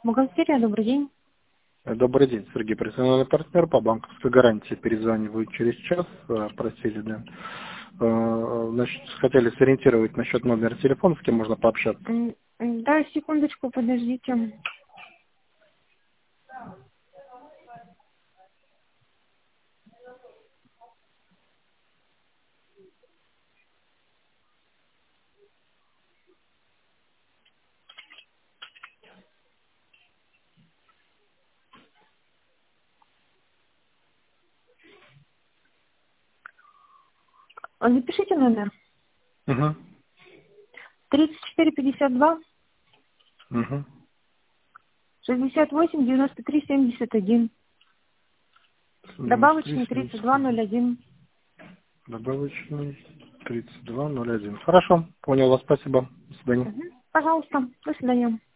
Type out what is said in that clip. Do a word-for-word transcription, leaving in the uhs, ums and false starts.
Бухгалтерия, добрый день. Добрый день, Сергей, профессиональный партнер по банковской гарантии. Перезваниваю через час, э, просили, да. Э, Значит, хотели сориентировать насчет номера телефона, с кем можно пообщаться. М, м, Да, секундочку, подождите. А, Запишите номер. Угу. тридцать четыре пятьдесят два Угу. шестьдесят восемь девяносто три семьдесят один. Добавочный тридцать два ноль один. Добавочный тридцать два ноль один. Хорошо, понял вас, спасибо. До свидания. Мгм. Пожалуйста, до свидания.